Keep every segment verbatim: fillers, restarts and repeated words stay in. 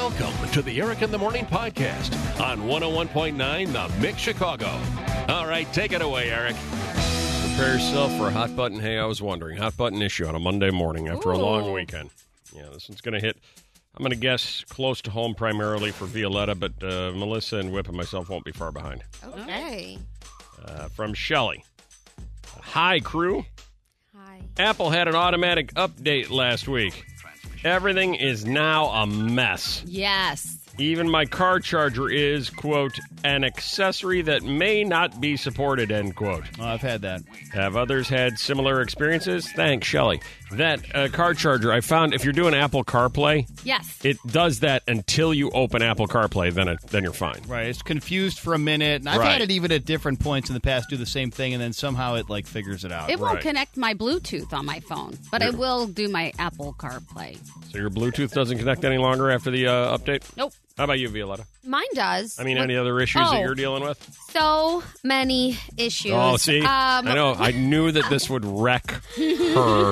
Welcome to the Eric in the Morning podcast on one oh one point nine The Mix Chicago. All right, take it away, Eric. Prepare yourself for a hot button. Hey, I was wondering. Hot button issue on a Monday morning after Ooh. a long weekend. Yeah, this one's going to hit, I'm going to guess, close to home primarily for Violetta, but uh, Melissa and Whip and myself won't be far behind. Okay. Uh, from Shelley. Hi, crew. Hi. Apple had an automatic update last week. Everything is now a mess. Yes. Even my car charger is, quote, an accessory that may not be supported, end quote. Oh, I've had that. Have others had similar experiences? Thanks, Shelley. That uh, car charger, I found if you're doing Apple CarPlay, Yes. it does that until you open Apple CarPlay, then it, then you're fine. Right. It's confused for a minute. And I've Right. had it even at different points in the past do the same thing, and then somehow it, like, figures it out. It won't Right. connect my Bluetooth on my phone, but Yeah. it will do my Apple CarPlay. So your Bluetooth doesn't connect any longer after the uh, update? Nope. How about you, Violetta? Mine does. I mean, What- any other issues that Oh. you're dealing with? So many issues. Oh, see? Um, I know. I knew that this would wreck her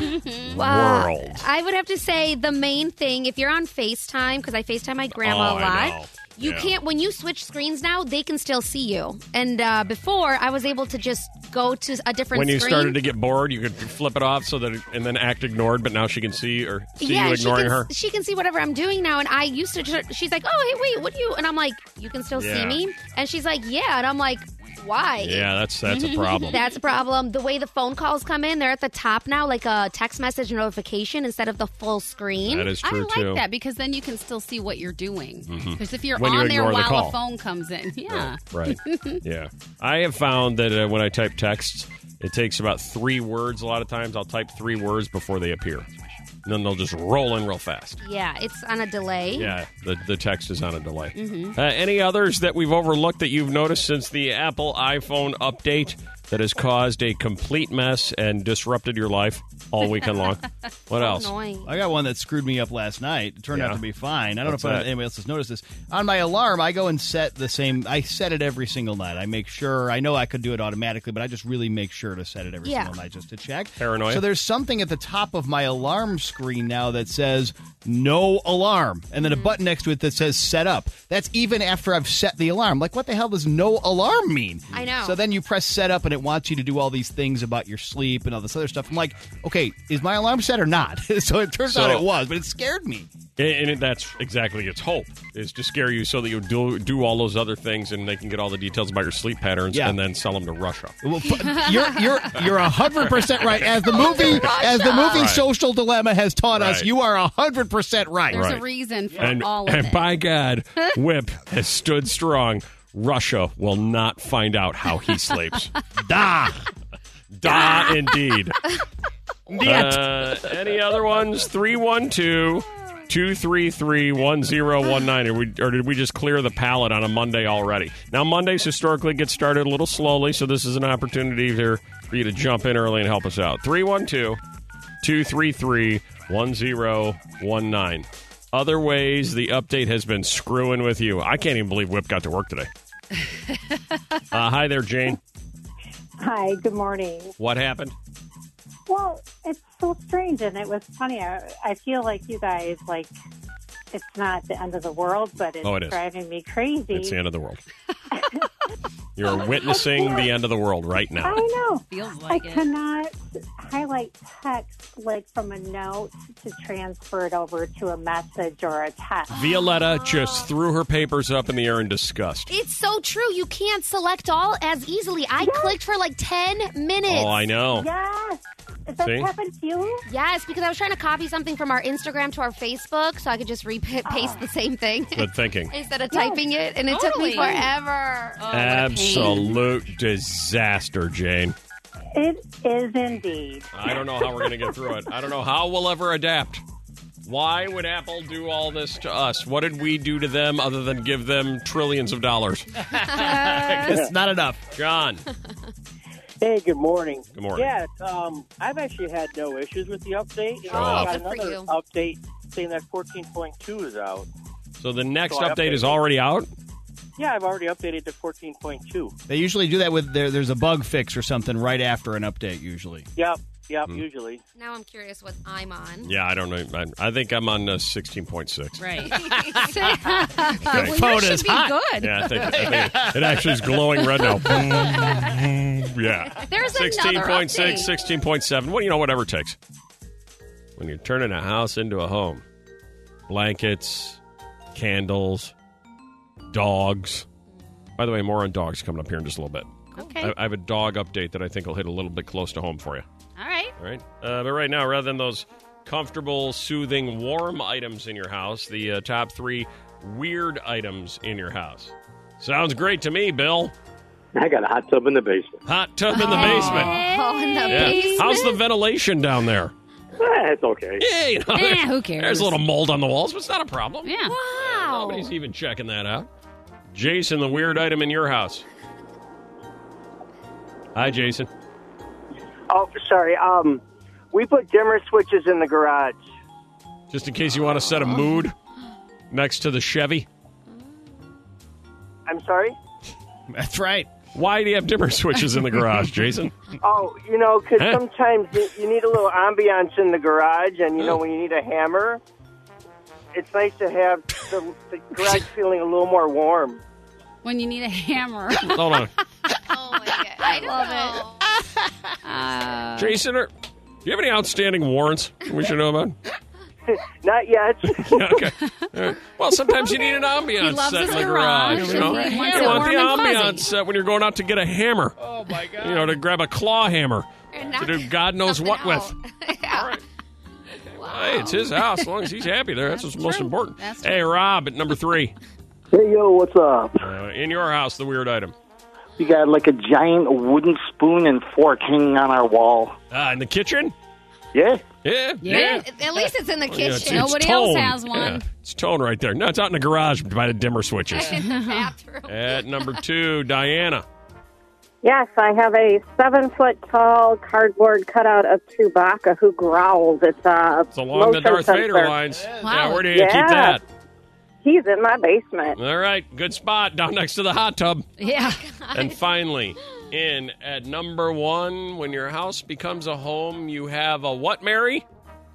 Uh, world. I would have to say the main thing, if you're on FaceTime, because I FaceTime my grandma Oh, a I lot, know. you Yeah. can't, when you switch screens now, they can still see you. And uh, before, I was able to just go to a different When you screen. started to get bored, you could flip it off so that, it, and then act ignored. But now she can see or see yeah, you ignoring she can, her. She can see whatever I'm doing now, and I used to. She's like, "Oh, hey, wait, what do you?" And I'm like, "You can still Yeah. see me?" And she's like, "Yeah," and I'm like, "Why?" Yeah, that's that's a problem. That's a problem. The way the phone calls come in, they're at the top now, like a text message notification instead of the full screen. That is I true like too. that because then you can still see what you're doing. Because if you're When you on there ignore the while call. a phone comes in, yeah. Right. Yeah. I have found that uh, when I type texts, it takes about three words. A lot of times, I'll type three words before they appear, and then they'll just roll in real fast. Yeah, it's on a delay. Yeah, the the text is on a delay. Uh, any others that we've overlooked that you've noticed since the Apple iPhone update that has caused a complete mess and disrupted your life all weekend long? What else? Annoying. I got one that screwed me up last night. It turned Yeah. out to be fine. I don't What's know if that? anybody else has noticed this. On my alarm, I go and set the same. I set it every single night. I make sure. I know I could do it automatically, but I just really make sure to set it every Yeah. single night just to check. Paranoia? So there's something at the top of my alarm screen now that says no alarm, and then a button next to it that says set up. That's even after I've set the alarm. Like, what the hell does no alarm mean? I know. So then you press set up, and it wants you to do all these things about your sleep and all this other stuff. I'm like, okay, is my alarm set or not? So it turns So- out it was, but it scared me. And, and it, that's exactly its hope, is to scare you so that you do do all those other things and they can get all the details about your sleep patterns Yeah. and then sell them to Russia. Well, f- you're you're you're a hundred percent right. As the movie as the movie Right. Social Dilemma has taught us, Right. you are a hundred percent right. There's Right. a reason for And, all of and it. by God, Whip has stood strong. Russia will not find out how he sleeps. Da. Da, indeed. Uh, any other ones? three one two, two three three, one zero one nine. Or, we, or did we just clear the palette on a Monday already? Now, Mondays historically get started a little slowly, so this is an opportunity for, for you to jump in early and help us out. three one two, two three three, one zero one nine. Other ways the update has been screwing with you. I can't even believe Whip got to work today. uh, hi there, Jane. Hi, good morning. What happened? Well, it's so strange, and it was funny. I, I feel like you guys, like, it's not the end of the world, but it's Oh, it is. driving me crazy. It's the end of the world. You're witnessing the end of the world right I now. know. Feels I like it. cannot highlight text, like, from a note to transfer it over to a message or a text. Violetta just threw her papers up in the air in disgust. It's so true. You can't select all as easily. I clicked for like ten minutes. Oh, I know. Yes. Does that See? happen to you? Yes, because I was trying to copy something from our Instagram to our Facebook so I could just repaste Ah. the same thing Good thinking. instead of typing it, and it took me Totally. forever. Oh, what a pain. Absolute disaster, Jane. It is indeed. I don't know how we're going to get through it. I don't know how we'll ever adapt. Why would Apple do all this to us? What did we do to them other than give them trillions of dollars? It's not enough. John. Hey, good morning. Good morning. Yeah, um, I've actually had no issues with the update. You know, Oh, I got good for another you. update saying that fourteen point two is out. So the next So I update is updated. already out? Yeah, I've already updated to fourteen point two. They usually do that with there. There's a bug fix or something right after an update. Usually. Yep. Yep, usually. Now I'm curious what I'm on. Yeah, I don't know. I, I think I'm on uh, sixteen point six. Right. Okay. Well, Phone yours is should be hot. good. Yeah, I think, I think it, it actually is glowing red now. Yeah. There's sixteen another point update. six, sixteen point seven. Well, you know, whatever it takes. When you're turning a house into a home, blankets, candles, dogs. By the way, more on dogs coming up here in just a little bit. Okay. I, I have a dog update that I think will hit a little bit close to home for you. All right. All right. Uh, but right now, rather than those comfortable, soothing, warm items in your house, the uh, top three weird items in your house. Sounds great to me, Bill. I got a hot tub in the basement. Hot tub in the basement. Oh, in the Yeah. basement. How's the ventilation down there? Eh, it's okay. Yeah, you know, Eh, who cares? There's a little mold on the walls, but it's not a problem. Yeah. Wow. Nobody's even checking that out. Jason, the weird item in your house. Hi, Jason. Oh, sorry. Um, we put dimmer switches in the garage. Just in case you want to set a mood next to the Chevy. I'm sorry? That's right. Why do you have dimmer switches in the garage, Jason? Oh, you know, because Huh? sometimes you, you need a little ambiance in the garage, and, you know, when you need a hammer, it's nice to have the, the garage feeling a little more warm. When you need a hammer. Hold on. Oh, my God. I love it. Uh, Jason, are, do you have any outstanding warrants we should know about? Not yet. Yeah, okay. All right. Well, sometimes you need an ambiance He loves set in his the garage. garage. You, know? He You wants it want warm the and fuzzy. ambiance set when you're going out to get a hammer. Oh, my God. You know, to grab a claw hammer And to knock do God knows something what out. with. Yeah. All right. Hey, it's his house. As long as he's happy there, that's, That's what's most true. important. That's Hey, true. Rob, at number three. Hey, yo, what's up? Uh, in your house, the weird item. We got like a giant wooden spoon and fork hanging on our wall. Uh, in the kitchen? Yeah? Yeah. Yeah. At least it's in the Oh, yeah, it's- kitchen. it's Nobody else tone. has one. Yeah, it's tone right there. No, it's out in the garage by the dimmer switches. In the bathroom. At number two, Diana. Yes, I have a seven foot tall cardboard cutout of Chewbacca who growls. It's uh, It's along the motion Darth sensor. Vader lines. Wow. Yeah, where do you Yeah. keep that? He's in my basement. All right, good spot down next to the hot tub. Yeah. And finally, in at number one, when your house becomes a home, you have a what, Mary?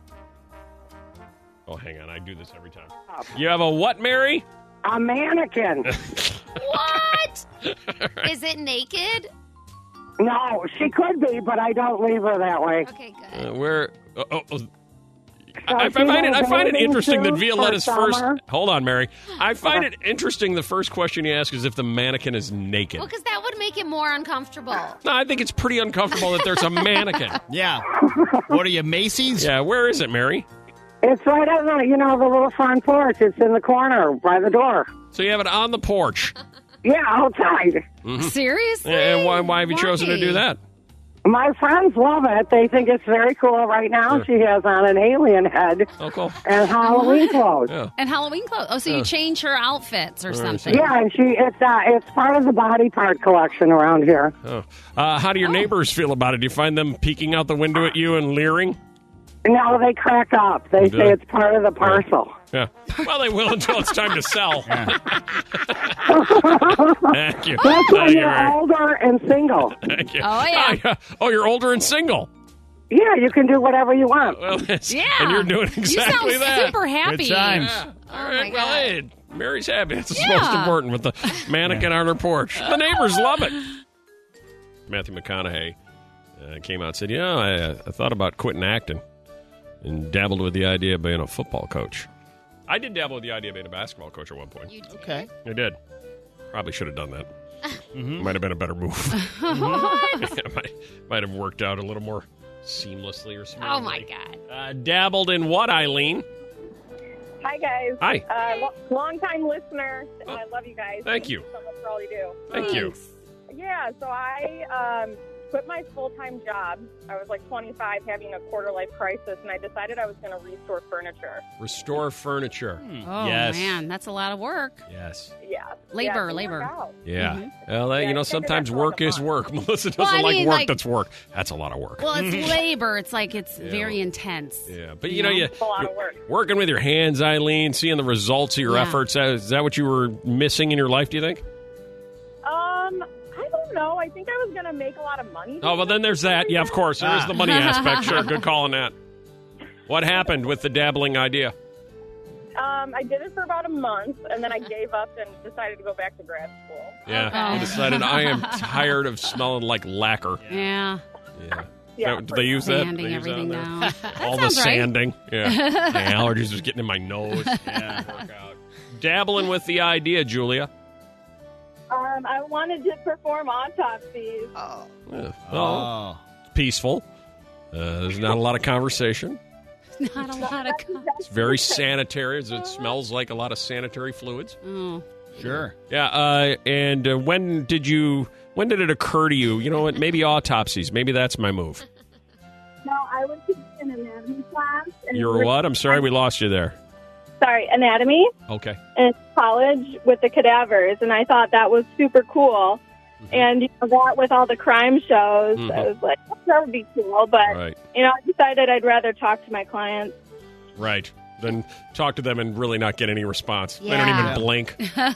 Oh, hang on, I do this every time. You have a what, Mary? A mannequin. What? Is it naked? No, she could be, but I don't leave her that way. Okay, good. Uh, where? Oh, oh, oh. So I, I she find it. I has find it bathing interesting that suits Violetta's for first. summer. Hold on, Mary. I find it interesting. The first question you ask is if the mannequin is naked. Well, because that would make it more uncomfortable. No, I think it's pretty uncomfortable that there's a mannequin. Yeah. What are you, Macy's? Yeah, where is it, Mary? It's right on the, you know, the little front porch. It's in the corner by the door. So you have it on the porch. Yeah, outside. Seriously? And why, why have you chosen to do that? My friends love it. They think it's very cool. Right now, she has on an alien head Oh, cool. and Halloween clothes. Yeah. And Halloween clothes. Oh, so you change her outfits or Right, something. Yeah, and she it's uh, it's part of the body part collection around here. Oh. Uh, how do your neighbors feel about it? Do you find them peeking out the window at you and leering? No, they crack up. They Do say they? it's part of the parcel. Yeah. Well, they will until it's time to sell. Thank you. That's when Thank you, you're Mary. older and single. Thank you. Oh, yeah. Oh, Oh, you're older and single. Yeah, you can do whatever you want. Well, it's- Yeah. And you're doing exactly you sound that. super happy. Good times. Yeah. All Oh, right. my Well, God. hey, Mary's happy. That's what's Yeah. most important with the mannequin on her porch. The neighbors love it. Matthew McConaughey uh, came out and said, you know, I, I thought about quitting acting and dabbled with the idea of being a football coach. I did dabble with the idea of being a basketball coach at one point. You did. Okay. I did. Probably should have done that. Might have been a better move. It might, might have worked out a little more seamlessly or something. Oh, my God. Uh, dabbled in what, Eileen? Hi, guys. Hi. Uh, lo- long-time listener, and I love you guys. Thank you. so much for all you do. Thank you. Yeah, so I um, quit my full-time job. I was like twenty-five, having a quarter-life crisis, and I decided I was going to restore furniture. Restore furniture. Oh, Yes. man. That's a lot of work. Yes. Yeah. Labor, yeah, it didn't labor. work out. Yeah. Mhm. Well, that, Yeah, you know, I figured sometimes that's a lot work of is fun. work. Melissa doesn't Well, I like mean, work like- that's work. That's a lot of work. Well, it's labor. It's like it's Yeah. very intense. Yeah. But, you know, you, It's a lot of work. working with your hands, Eileen, seeing the results of your Yeah. efforts, uh, is that what you were missing in your life, do you think? Um, I don't know. I think I was going to make a lot of money. Oh, well, then there's that. Yeah, of course. There's Ah. the money aspect. Sure, good call on that. What happened with the dabbling idea? Um, I did it for about a month, and then I gave up and decided to go back to grad school. Yeah, Okay. I decided I am tired of smelling like lacquer. Yeah. Yeah. Yeah, Do they use that? Sanding They use that everything on there? down. All the sounds right. sanding. Yeah. My allergies was getting in my nose. Yeah. Work out. Dabbling with the idea, Julia. Um, I wanted to perform autopsies. Yeah. Well, Oh. peaceful. Uh, there's not a lot of conversation. Not a lot of. Co- It's very sanitary. It smells like a lot of sanitary fluids. oh. Sure. Yeah. Uh, and uh, when did you? When did it occur to you? You know what? Maybe autopsies. Maybe that's my move. No, I was taking an anatomy class. And You're what? I'm sorry, we lost you there. Sorry, anatomy Okay. in college with the cadavers, and I thought that was super cool. And you know, that with all the crime shows, Mhm. I was like, that would be cool. But Right. you know, I decided I'd rather talk to my clients. Right. Then talk to them and really not get any response. They don't Yeah. even blink.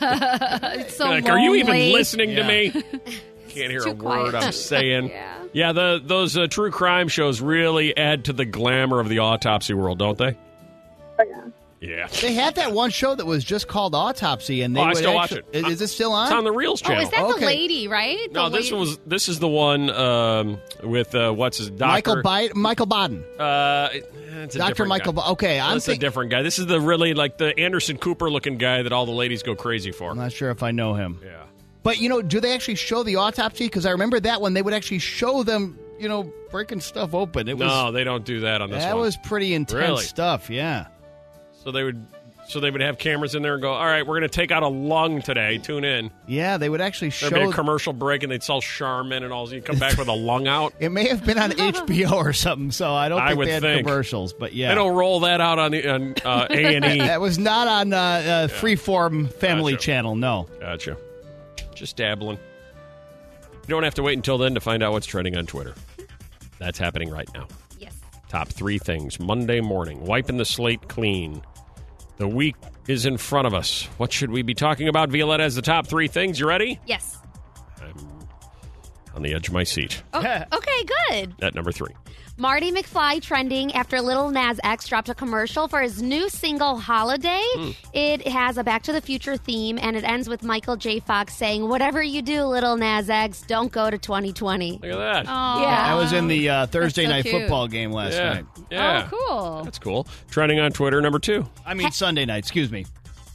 It's so like, are you even lonely. listening to Yeah. me? Can't hear Too a word quiet. I'm saying. Yeah. Yeah, the those uh, true crime shows really add to the glamour of the autopsy world, don't they? But yeah. Yeah. They had that one show that was just called Autopsy, and they Oh, I would still watch actually- it. Is, is it still on? It's on the Reels Oh, channel. is that Okay. the lady, right? no, The this lady- was this is the one um, with uh, what's his doctor Michael Bi- Michael Baden. Uh, it's a Doctor different Michael. guy. Ba- okay, I'm That's a thinking. different guy. This is the really like the Anderson Cooper looking guy that all the ladies go crazy for. I'm not sure if I know him. Yeah. But, you know, do they actually show the autopsy? Because I remember that one, they would actually show them, you know, breaking stuff open. It was No, they don't do that on this That one. was pretty intense Really? stuff, yeah. So they would so they would have cameras in there and go, all right, we're going to take out a lung today. Tune in. Yeah, they would actually show. There'd be a commercial break and they'd sell Charmin and all. You come back with a lung out. It may have been on H B O or something, so I don't I think would they had think. commercials. But yeah, They don't roll that out on the on uh, A and E. that was not on uh, uh, Freeform Family Gotcha. Channel. No. Gotcha. Just dabbling. You don't have to wait until then to find out what's trending on Twitter. That's happening right now. Yes. Top three things Monday morning, wiping the slate clean. The week is in front of us. What should we be talking about? Violetta has the top three things. You ready? Yes. I'm on the edge of my seat. Oh, okay, good. At number three. Marty McFly trending after Lil Nas X dropped a commercial for his new single, Holiday. It has a Back to the Future theme, and it ends with Michael J. Fox saying, whatever you do, Lil Nas X, don't go to twenty twenty. Look at that. Oh. Yeah. I was in the uh, Thursday so night cute. football game last yeah. night. Yeah. Oh, cool. That's cool. Trending on Twitter, number two. I mean, Sunday night, excuse me.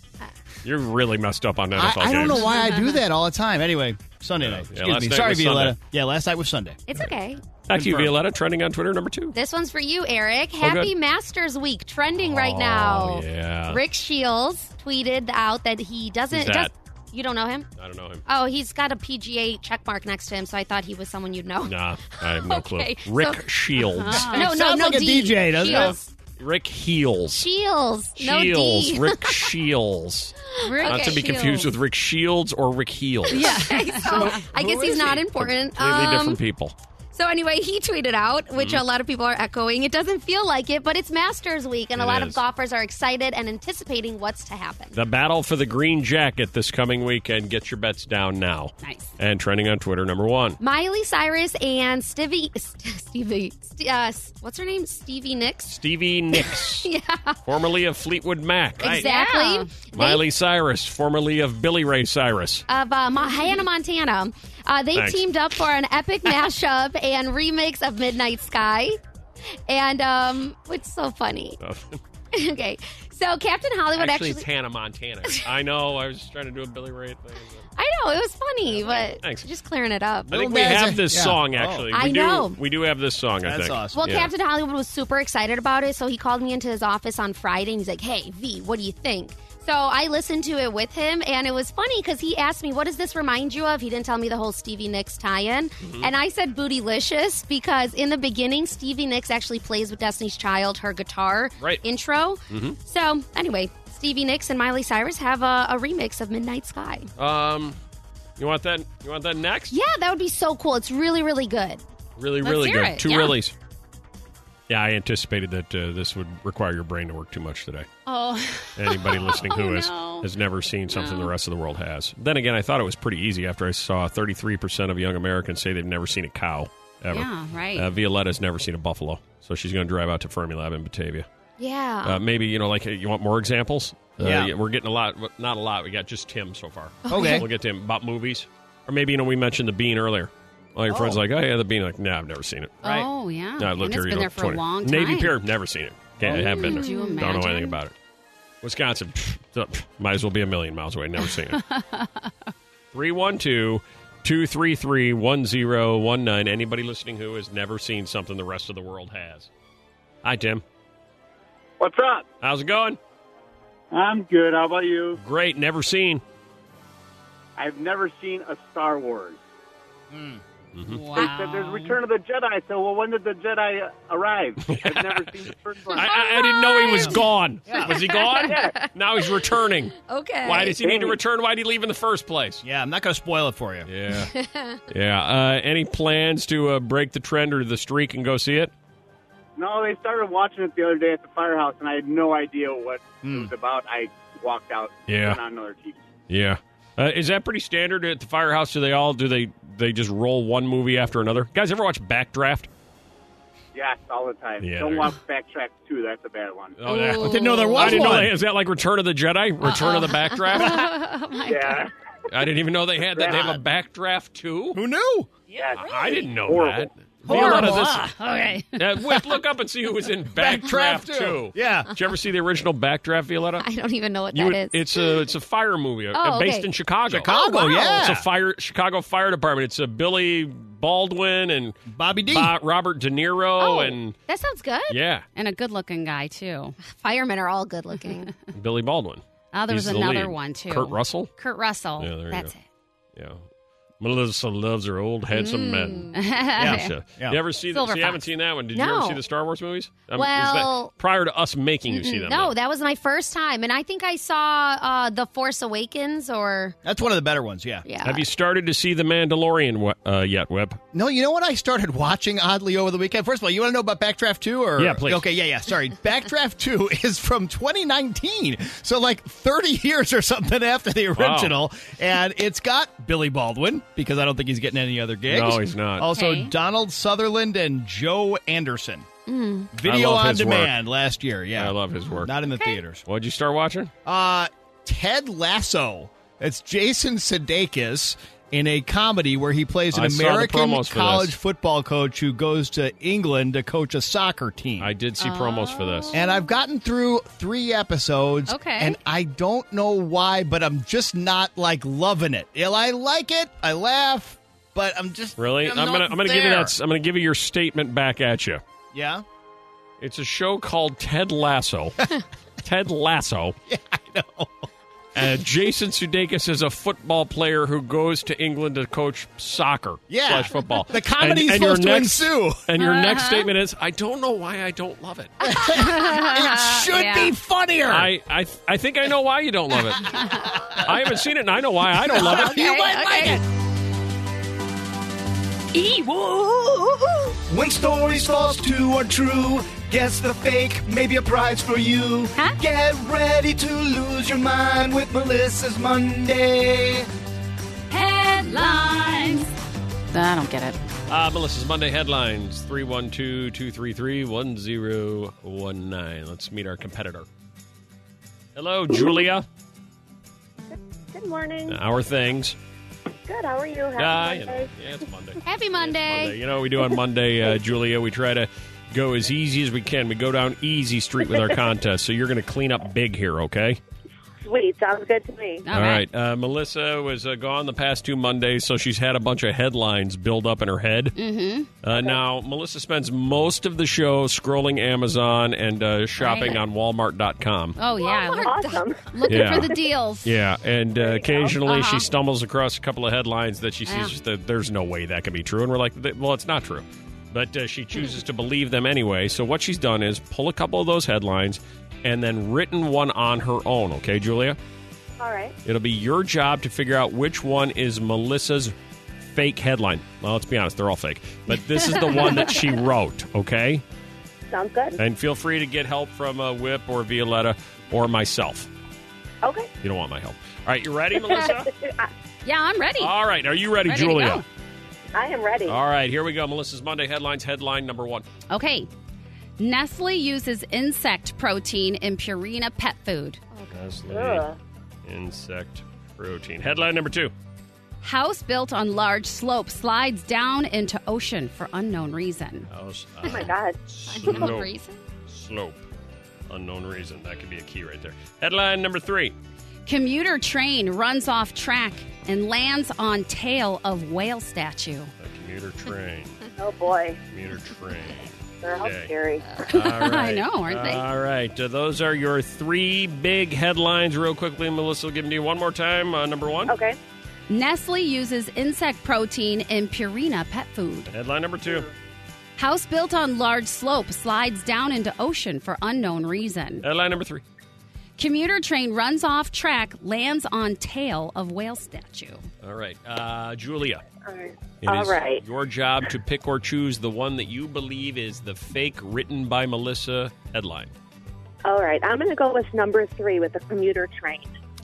You're really messed up on N I, F L I don't games. know why I do that all the time. Anyway, Sunday Yeah. night. Yeah, Excuse last me. night Sorry, was Violetta. Sunday. Yeah, last night was Sunday. It's okay. Back to you, Confirmed. Violetta. Trending on Twitter, number two. This one's for you, Eric. Oh, Happy good. Masters Week trending right now. Oh, yeah. Rick Shields tweeted out that he doesn't. Who's that? Just, you don't know him? I don't know him. Oh, he's got a P G A check mark next to him, so I thought he was someone you'd know. Nah, I have no Okay, clue. Rick so- Shields. No, no, Sounds no like a D. D J, doesn't it? Shields. Rick Heels. Shields. No Shields. D. Rick Shields. Rick Not to be Shields. confused with Rick Shields or Rick Heels. Yeah. Okay, so I guess he's not important. Completely Um, different people. So anyway, he tweeted out, which a lot of people are echoing. It doesn't feel like it, but it's Masters Week, and It a lot is. of golfers are excited and anticipating what's to happen. The battle for the green jacket this coming weekend. Get your bets down now. Nice. And trending on Twitter, number one. Miley Cyrus and Stevie, Stevie, St- uh, what's her name? Stevie Nicks. Stevie Nicks, Yeah, formerly of Fleetwood Mac. exactly. Yeah. They- Miley Cyrus, formerly of Billy Ray Cyrus. of uh, Mo- Hannah Montana. Uh, they Thanks. teamed up for an epic mashup and remix of Midnight Sky. And um, it's so funny. Okay, so Captain Hollywood Actually, actually. it's Hannah Montana. I know. I was just trying to do a Billy Ray thing. but- I know, it was funny, but Thanks. just clearing it up. I think Little we Nas have X- this yeah. song, Oh. actually. I we do, know. We do have this song, I That's think. awesome. Well, Yeah. Captain Hollywood was super excited about it, so he called me into his office on Friday, and he's like, hey, V, what do you think? So I listened to it with him, and it was funny because he asked me, what does this remind you of? He didn't tell me the whole Stevie Nicks tie-in. Mm-hmm. And I said Bootylicious because in the beginning, Stevie Nicks actually plays with Destiny's Child, her guitar Right. intro. Mm-hmm. So anyway, Stevie Nicks and Miley Cyrus have a, a remix of Midnight Sky. Um, you want that? You want that next? Yeah, that would be so cool. It's really, really good. Really, Let's really hear good. it, Two yeah. reallys. Yeah, I anticipated that uh, this would require your brain to work too much today. Oh. Anybody listening who Oh, has, no. has never seen something No. the rest of the world has. Then again, I thought it was pretty easy after I saw thirty-three percent of young Americans say they've never seen a cow, ever. Yeah, right. Uh, Violetta's never seen a buffalo, so she's going to drive out to Fermilab in Batavia. Yeah. Uh, maybe, you know, like, you want more examples? Uh, Yeah. We're getting a lot, but not a lot. We got just Tim so far. Okay. We'll get to him about movies. Or maybe, you know, we mentioned The Bean earlier. All your friends Oh. are like, oh, yeah, The Bean. Like, nah, I've never seen it. Right. Oh, yeah. No, I and lived it's here, you been know, there for twenty a long time. Navy Pier, never seen it. Can't, I haven't been there. Could you Don't know imagine? anything about it. Wisconsin, pff, pff, might as well be a million miles away. Never seen it. three one two, two three three, one zero one nine. Anybody listening who has never seen something the rest of the world has. Hi, Tim. What's up? How's it going? I'm good. How about you? Great. Never seen. I've never seen a Star Wars. Wow. They said there's Return of the Jedi. So, well, when did the Jedi arrive? I've never seen the first one. I, I, I didn't know he was gone. Was he gone? Yeah. Now he's returning. okay. Why does he need to return? Why did he leave in the first place? Yeah, I'm not going to spoil it for you. Yeah. yeah. Uh, any plans to uh, break the trend or the streak and go see it? No, they started watching it the other day at the firehouse, and I had no idea what Hmm. it was about. I walked out. Yeah. Went on another T V. Yeah. Uh, is that pretty standard at the firehouse? Do they all, do they, they just roll one movie after another? Guys, ever watch Backdraft? Yes, all the time. Yeah, Don't there- watch Backtrack two. That's a bad one. Oh, yeah. Ooh. I didn't know there was I didn't know one. they, is that like Return of the Jedi? Return of the Backdraft? Yeah. I didn't even know they had that. They have a Backdraft too? Who knew? Yeah. I didn't know Horrible. that. Horrible. Violetta, this, Okay. uh, Whip, look up and see who was in Backdraft two. Yeah. Did you ever see the original Backdraft, Violetta? I don't even know what You that would- is. It's a it's a fire movie uh, Oh, based okay. in Chicago. Chicago, Oh, wow. yeah. It's a fire Chicago Fire Department. It's a Billy Baldwin and Bobby D. Bo- Robert De Niro oh, and that sounds good. yeah, And a good-looking guy, too. Firemen are all good looking. Billy Baldwin. Oh, there was He's the another lead. one, too. Kurt Russell. Kurt Russell. Yeah, there you That's go. it. Yeah. Melissa loves her old handsome men. Yeah. Yeah. You ever see that? Silver So you haven't Fox. seen that one? Did you No. ever see the Star Wars movies? Um, is Well- that prior to us making you see them. No, though? that was my first time, and I think I saw uh, The Force Awakens, or That's one of the better ones, yeah. yeah. Have you started to see The Mandalorian uh, yet, Webb? No, you know what I started watching oddly over the weekend? First of all, you want to know about Backdraft two? Or? Yeah, please. Okay, yeah, yeah, sorry. Backdraft two is from twenty nineteen, so like thirty years or something after the original. And it's got Billy Baldwin, because I don't think he's getting any other gigs. No, he's not. Also, Okay. Donald Sutherland and Joe Anderson. Video I love on his work. demand last year, yeah. I love his work. Not in the theaters. What'd you start watching? Uh, Ted Lasso. It's Jason Sudeikis in a comedy where he plays an I saw the American promos for college this. football coach who goes to England to coach a soccer team. I did see promos for this. and I've gotten through three episodes. Okay. And I don't know why, but I'm just not like loving it. You know, I like it. I laugh, but I'm just Really? I'm, I'm gonna not I'm gonna give you there. that. I'm gonna give you your statement back at you. Yeah. It's a show called Ted Lasso. Ted Lasso. Yeah, I know. Uh, Jason Sudeikis is a football player who goes to England to coach soccer Yeah. slash football. The comedy's And- and your supposed to next- ensue. And your next Uh-huh. statement is, I don't know why I don't love it. It should yeah. be funnier. I, I I think I know why you don't love it. I haven't seen it, and I know why I don't love it. you might like okay. it. When stories false to are true, guess the fake, maybe a prize for you. Huh? Get ready to lose your mind with Melissa's Monday. Headlines. I don't get it. Uh, Melissa's Monday headlines, three one two, two three three, one zero one nine. Let's meet our competitor. Hello, Julia. Good morning. Our things. Good. How are you? Happy Ah, you know, Monday. yeah, it's Monday. Happy Monday. Monday. You know what we do on Monday, uh, Julia? We try to go as easy as we can. We go down easy street with our contest. So you're going to clean up big here, okay? Sweet. Sounds good to me. All All right. right. Uh, Melissa was uh, gone the past two Mondays, so she's had a bunch of headlines build up in her head. Mm-hmm. Uh, now, Melissa spends most of the show scrolling Amazon and uh, shopping Right. on Walmart dot com. Oh, yeah. Look, Awesome. looking Yeah. for the deals. Yeah, and uh, occasionally Uh-huh. she stumbles across a couple of headlines that she sees Yeah. that there's no way that can be true. And we're like, "Th- well, it's not true. But uh, she chooses to believe them anyway. So what she's done is pull a couple of those headlines and then written one on her own. Okay, Julia? All right. It'll be your job to figure out which one is Melissa's fake headline. Well, let's be honest, they're all fake. But this is the one that she wrote, okay? Sounds good. And feel free to get help from uh, Whip or Violetta or myself. Okay. You don't want my help. All right, you ready, Melissa? Yeah, I'm ready. All right, are you ready, Ready to Julia? go. I am ready. All right, here we go. Melissa's Monday Headlines. Headline number one. Okay. Nestle uses insect protein in Purina pet food. Nestle Ugh. insect protein. Headline number two. House built on large slope slides down into ocean for unknown reason. House, uh, Oh, my God. slope. Reason? Slope. Unknown reason. That could be a key right there. Headline number three. Commuter train runs off track and lands on tail of whale statue. A commuter train. Oh, boy. Commuter train. They're all Okay. scary. All right. I know, aren't they? All right. Uh, those are your three big headlines. Real quickly, Melissa will give them to you one more time. Uh, number one. Okay. Nestle uses insect protein in Purina pet food. Headline number two. House built on large slope slides down into ocean for unknown reason. Headline number three. Commuter train runs off track, lands on tail of whale statue. All right. Uh, Julia. All right. It All is right. your job to pick or choose the one that you believe is the fake written by Melissa headline. All right. I'm going to go with number three with the commuter train.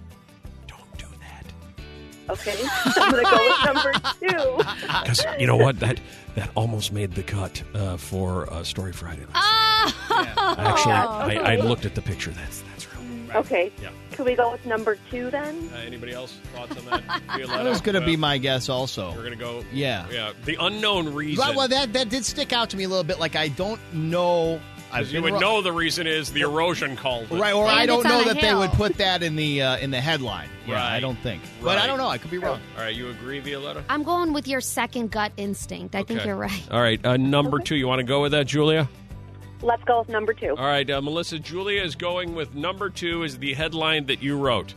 Don't do that. Okay. I'm going to go with number two. Because you know what? That that almost made the cut uh, for uh, Story Friday. Last Oh! Actually, okay. I, I looked at the picture. That's that's real. Okay. Yeah. Can we go with number two then? Uh, anybody else thoughts on that? That was going to be my guess also. We're going to go. Yeah. Yeah. The unknown reason. Well, well, that, that did stick out to me a little bit. Like, I don't know. I've you been would wrong- know the reason is the erosion called it. Right, or And I don't it's on know a that they hill. would put that in the uh, in the headline. Yeah, Right. I don't think. But Right. I don't know. I could be wrong. All right, you agree, Violetta? I'm going with your second gut instinct. I think Okay. you're right. All right, uh, number two. You want to go with that, Julia? Let's go with number two. All right, uh, Melissa, Julia is going with number two as the headline that you wrote.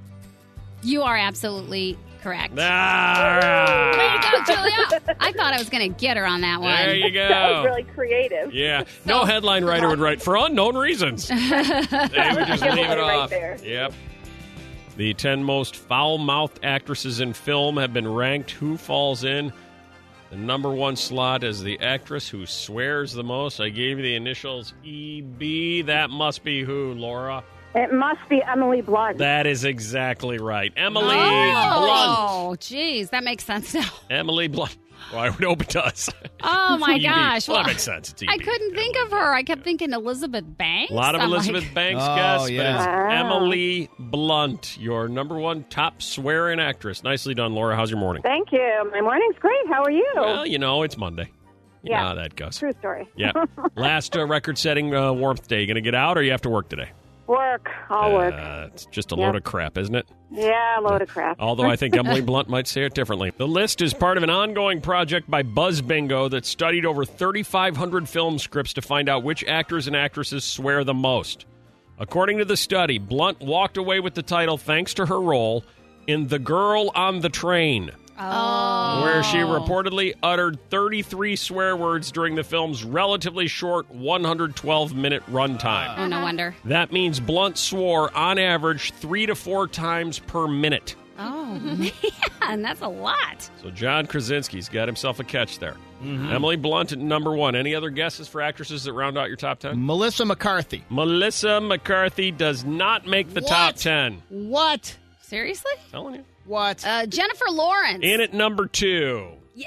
You are absolutely correct. Ah, Way to go, Julia. I thought I was going to get her on that one. there you That was go. really creative. Yeah, no headline writer would write for unknown reasons. They would just leave it Right off. there. Yep. The ten most foul-mouthed actresses in film have been ranked. Who falls in the number one slot as the actress who swears the most? I gave you the initials E B. That must be who, Laura? It must be Emily Blunt. That is exactly right. Emily Blunt. Oh, geez, that makes sense now. Emily Blunt. Well, I would hope it does. Oh, my E B. gosh. Well, that Well, makes sense. It's E B. I couldn't think of her. I kept thinking Elizabeth Banks. A lot of I'm Elizabeth like, Banks Oh, guests, yeah. but it's Wow. Emily Blunt, your number one top swearing actress. Nicely done, Laura. How's your morning? Thank you. My morning's great. How are you? Well, you know, it's Monday. You Yeah. know how that goes. True story. Yeah. Last uh, record-setting uh, warmth day. You going to get out, or you have to work today? Work. I'll work. Uh, it's just a Yeah. load of crap, isn't it? Yeah, load of crap. Although I think Emily Blunt might say it differently. The list is part of an ongoing project by Buzz Bingo that studied over thirty-five hundred film scripts to find out which actors and actresses swear the most. According to the study, Blunt walked away with the title thanks to her role in The Girl on the Train, Oh. where she reportedly uttered thirty-three swear words during the film's relatively short one hundred twelve minute runtime. Oh, no wonder. That means Blunt swore, on average, three to four times per minute. Oh, man, that's a lot. So John Krasinski's got himself a catch there. Emily Blunt at number one. Any other guesses for actresses that round out your top ten? Melissa McCarthy. Melissa McCarthy does not make the What? top ten. What? Seriously? Telling you. What? Uh, Jennifer Lawrence. In at number two. Yeah.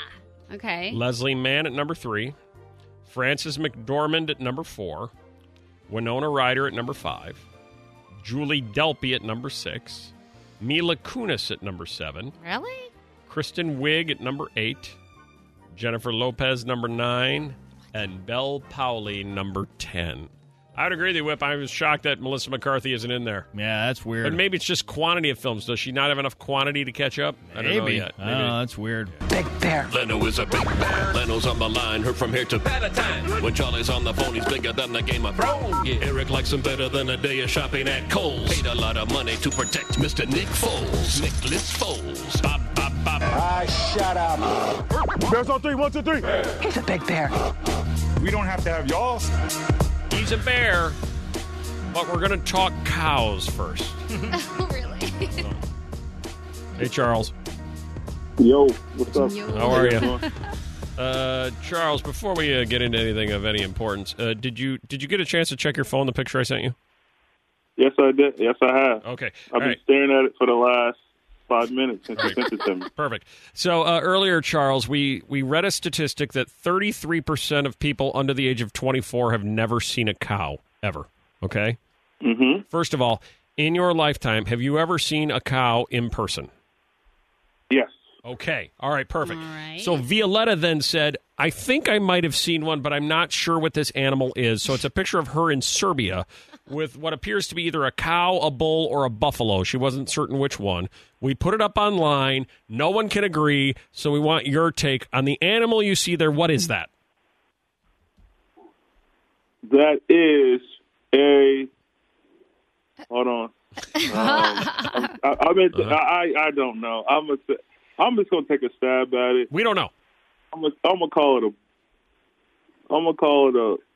Okay. Leslie Mann at number three. Frances McDormand at number four. Winona Ryder at number five. Julie Delpy at number six. Mila Kunis at number seven. Really? Kristen Wiig at number eight. Jennifer Lopez, number nine. And Belle Powley, number ten. I would agree with you, Whip. I was shocked that Melissa McCarthy isn't in there. Yeah, that's weird. But maybe it's just quantity of films. Does she not have enough quantity to catch up? I don't know Maybe. yet. I don't know. That's weird. Leno is a big bear. Leno's on the line, heard from here to Valentine. When Charlie's on the phone, he's bigger than the Game of Thrones. Yeah, Eric likes him better than a day of shopping at Kohl's. Paid a lot of money to protect Mister Nick Foles. Nicholas Foles. Bop, bop, bop. Ah, shut up. Bears on three, one, two, three. He's a big bear. We don't have to have y'all. He's a bear, but we're going to talk cows first. Oh, really? Hey, Charles. Yo, what's up? How are you? Uh, Charles, before we uh, get into anything of any importance, uh, did you did you get a chance to check your phone, the picture I sent you? Yes, I did. Yes, I have. Okay. I've All been right. staring at it for the last five minutes since you sent it to me. Perfect. So uh, earlier, Charles, we, we read a statistic that thirty-three percent of people under the age of twenty-four have never seen a cow, ever. Okay? Mm-hmm. First of all, in your lifetime, have you ever seen a cow in person? Yes. Okay. All right, perfect. All right. So Violetta then said, I think I might have seen one, but I'm not sure what this animal is. So it's a picture of her in Serbia with what appears to be either a cow, a bull, or a buffalo. She wasn't certain which one. We put it up online. No one can agree, so we want your take on the animal you see there. What is that? That is a. Hold on. Um, I, I, I mean, Uh-huh. I I don't know. I'm a, I'm just gonna take a stab at it. We don't know. I'm gonna I'm gonna call it a. I'm gonna call it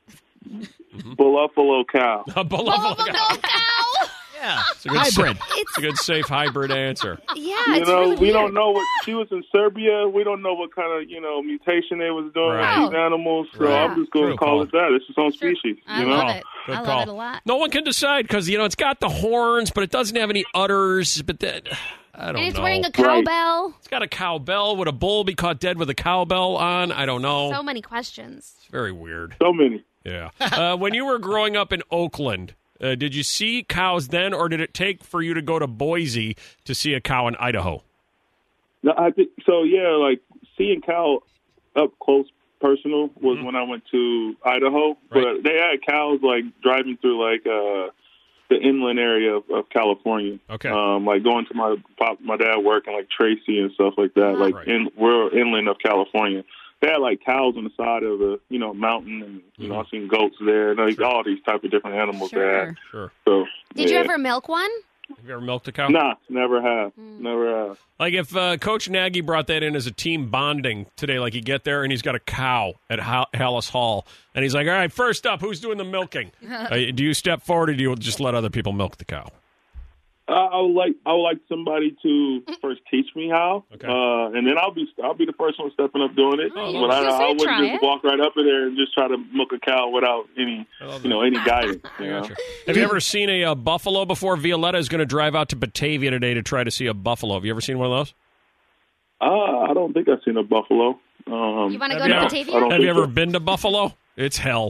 a buffalo cow. A buffalo cow. Yeah, It's a good hybrid. Sa- it's a good safe hybrid answer. Yeah, You it's know, really we weird. don't know what she was in Serbia. We don't know what kind of you know mutation they was doing Right. with these animals. So Right. I'm just going True to call call. it that. It's its own species. I you love know. it. Good I love call. it a lot. No one can decide because, you know, it's got the horns, but it doesn't have any udders. But that, I don't And it's know. wearing a cowbell. It's got a cowbell. Would a bull be caught dead with a cowbell on? I don't know. So many questions. It's very weird. So many. Yeah. uh, when you were growing up in Oakland, uh, did you see cows then, or did it take for you to go to Boise to see a cow in Idaho? No, I think so. Yeah, like seeing cow up close, personal was Mm-hmm. when I went to Idaho. But they had cows like driving through like uh, the inland area of, of California. Okay. Um, like going to my pop, my dad work in like Tracy and stuff like that. Like Right. in rural inland of California. They had like cows on the side of a you know mountain, and you know I've seen goats there, and like all these type of different animals they had. Sure. So Did you yeah. ever milk one? Have you ever milked a cow? Nah, never have, never have. Like if uh, Coach Nagy brought that in as a team bonding today, like you get there and he's got a cow at Hal- Hallis Hall, and he's like, all right, first up, who's doing the milking? uh, do you step forward or do you just let other people milk the cow? Uh, I would like I would like somebody to first teach me how, Okay. uh, and then I'll be I'll be the first one stepping up doing it. Oh, but I, I was gonna I say, wouldn't try just it. walk right up in there and just try to milk a cow without any you know any guidance. You know? Gotcha. Have you ever seen a, uh buffalo before? Violetta is going to drive out to Batavia today to try to see a buffalo. Have you ever seen one of those? Uh, I don't think I've seen a buffalo. Um, You want to Have go you to ever- Batavia? I don't Have you think ever so. been to Buffalo? It's hell.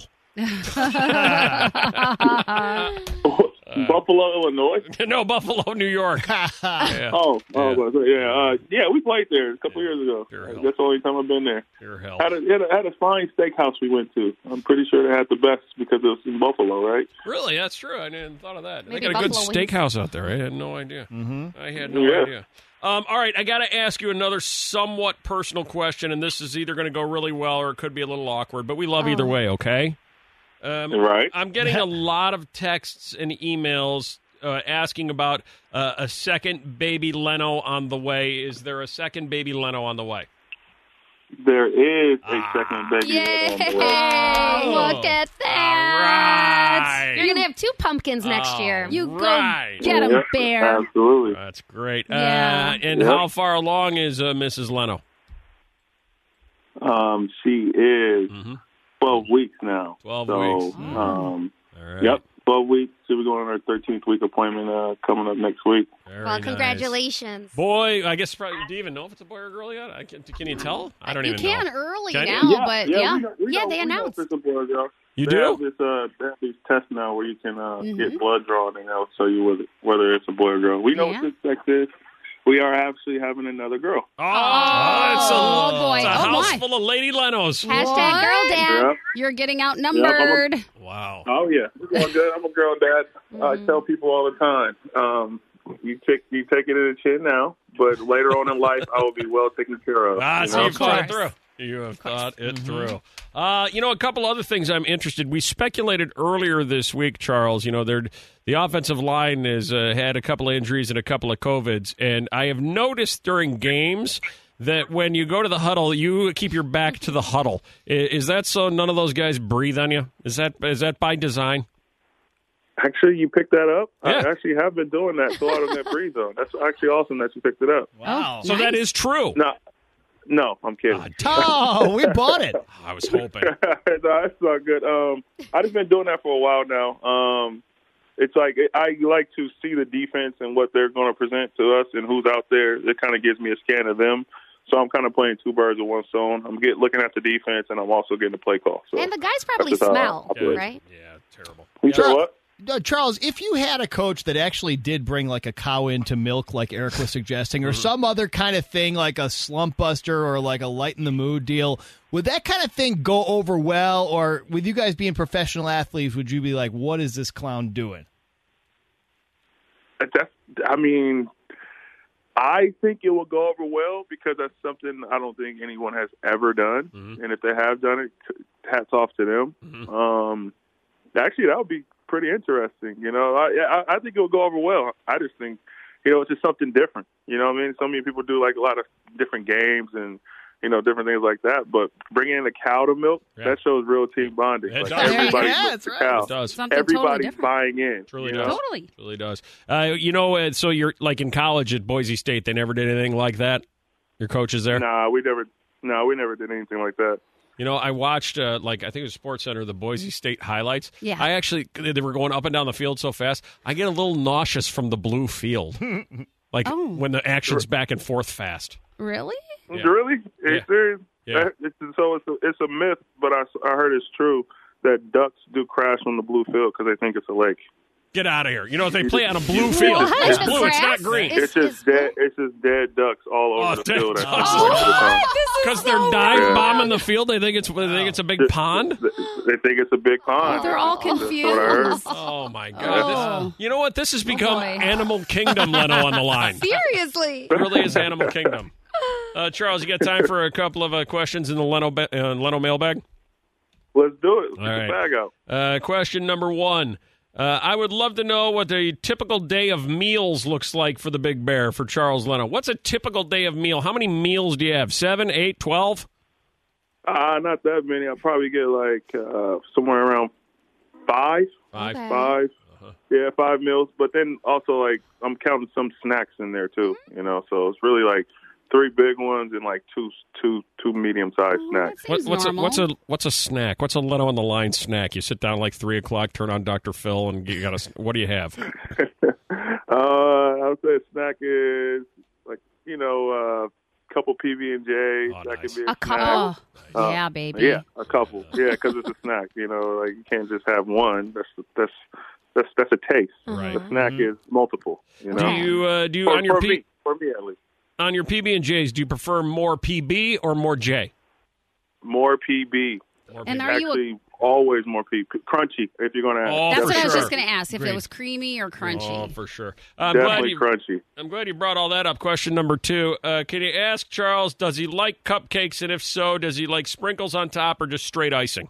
Buffalo, Illinois. No, Buffalo, New York. Yeah. Oh, oh, Yeah. but, yeah, uh, yeah. We played there a couple years ago. Pure hell. That's the only time I've been there. Pure hell. Had a, had a had a fine steakhouse we went to. I'm pretty sure they had the best because it was in Buffalo, right? Really? That's true. I didn't thought of that. Maybe they got a good Buffalo wings. steakhouse out there. I had no idea. Mm-hmm. I had no Yeah. idea. Um, all right, I got to ask you another somewhat personal question, and this is either going to go really well or it could be a little awkward, but we love either way, okay? Um, Right. I'm getting a lot of texts and emails uh, asking about uh, a second baby Leno on the way. Is there a second baby Leno on the way? There is a Ah. second baby. Yay! on the way. Look at All that. right. You're going to have two pumpkins next All year. You right. go get him, Yep, bear. Absolutely. That's great. Yeah. Uh, and Yep. how far along is uh, Missus Leno? Um, she is Mhm. twelve weeks now. twelve so, weeks. Um, All right. Yep, twelve weeks. She'll be going on her thirteenth week appointment uh, coming up next week. Very Well, nice. congratulations. Boy, I guess probably, do you even know if it's a boy or a girl yet? I can, can you tell? I don't You even can know. early Can you? now, yeah, but yeah, yeah. we know, we Yeah, know, they we know announced. if it's a boy or girl. You they do? Have this, uh, they have these tests now where you can uh, Mhm. get blood drawn and they'll tell you whether, whether it's a boy or girl. We know Yeah. what the sex is. We are actually having another girl. Oh, it's a, Oh, boy. it's a Oh, house my. full of Lady Lenos. Hashtag What? girl dad. Yep. You're getting outnumbered. Wow. Oh yeah, we're going good. I'm a girl dad. I tell people all the time, um, you take you take it in the chin now, but later on in life, I will be well taken care of. Ah, you so know? you've thought it course. through. You have thought it through. Uh, you know, a couple other things I'm interested. We speculated earlier this week, Charles. You know, they're, the offensive line has uh, had a couple of injuries and a couple of COVIDs, and I have noticed during games that when you go to the huddle, you keep your back to the huddle. I- Is that so none of those guys breathe on you? Is that is that by design? Actually, you picked that up. Yeah. I actually have been doing that so I don't get breathe on. That's actually awesome that you picked it up. Wow. So that is true. Now, No, I'm kidding. Oh, we bought it. I was hoping. No, that's not good. Um, I just been doing that for a while now. Um, it's like I like to see the defense and what they're going to present to us and who's out there. It kind of gives me a scan of them. So I'm kind of playing two birds with one stone. I'm get, looking at the defense, and I'm also getting the play call. So And the guys probably that's just how smell, I play. right? Yeah, terrible. You said what? Uh, Charles, if you had a coach that actually did bring like a cow in to milk, like Eric was suggesting, or some other kind of thing like a slump buster or like a lighten the mood deal, would that kind of thing go over well? Or with you guys being professional athletes, would you be like, what is this clown doing? That's, I mean, I think it will go over well because that's something I don't think anyone has ever done. Mm-hmm. And if they have done it, t- hats off to them. Mm-hmm. Um, actually, that would be pretty interesting. You know, I, I I think it will go over well. I just think, you know, it's just something different. You know what I mean? So many people do like a lot of different games and, you know, different things like that. But bringing in a cow to milk, Yeah. that shows real team bonding. It like does. everybody Yeah, milks that's the right. cow. It does. Something totally Everybody's different. buying in. Truly you does. know? Totally. Really does. Uh, you know, uh, so you're like in college at Boise State. They never did anything like that. Your coaches there. Nah, we never. No, we never did anything like that. You know, I watched, uh, like, I think it was Sports Center, the Boise State highlights. Yeah. I actually, they were going up and down the field so fast, I get a little nauseous from the blue field. Like, Oh. when the action's back and forth fast. Really? Yeah. Really? Are you Yeah. serious? Yeah. That- It's, so it's a, it's a myth, but I, I heard it's true that ducks do crash on the blue field because they think it's a lake. Get out of here. You know, they play on a blue field. What? It's The blue, it's grass not green. is- It's just dead. It's just dead ducks all over Oh, the dead field. ducks. That's Oh, most of the time. Because they're dive bombing the field, they think it's they think it's a big pond. They think it's a big pond. Oh, they're all That's what I heard. confused. Oh, my God. Oh. This- you know what? This has become boy. Animal Kingdom, Leno, on the line. Seriously. It really is Animal Kingdom. Uh, Charles, you got time for a couple of uh, questions in the Leno, ba- uh, Leno mailbag? Let's do it. Let's All get right. the bag out. Uh, question number one. Uh, I would love to know what the typical day of meals looks like for the Big Bear, for Charles Leno. What's a typical day of meal? How many meals do you have? Seven, eight, twelve? Uh, not that many. I'll probably get like uh, somewhere around five. Five. Okay. Five. Yeah, five meals. But then also, like, I'm counting some snacks in there, too. You know, so it's really like three big ones and like two two two medium-sized snacks. That seems What, what's, a, normal. what's, a, what's a snack? What's a Leno on the line snack? You sit down like three o'clock, turn on Doctor Phil, and you got a, what do you have? uh, I would say a snack is like, you know, a couple P B and J. Oh, That nice. could be a, A couple. snack. Oh, Uh, yeah, baby. Yeah, a couple. Yeah, because it's a snack. You know, like you can't just have one. That's that's that's that's a taste. Right. A snack is multiple. You know, Do you, uh, do you for, on your for P- me, for me at least, on your P B and J's, do you prefer more P B or more J? more P B. More And P B. are you a- Actually, always more P B. Crunchy, if you're going to Oh, ask. That's for what I was sure. just going to ask, if Agreed. it was creamy or crunchy. Oh, for sure. I'm glad Definitely you. crunchy. I'm glad you brought all that up. Question number two. Uh, can you ask Charles, does he like cupcakes? And if so, does he like sprinkles on top or just straight icing?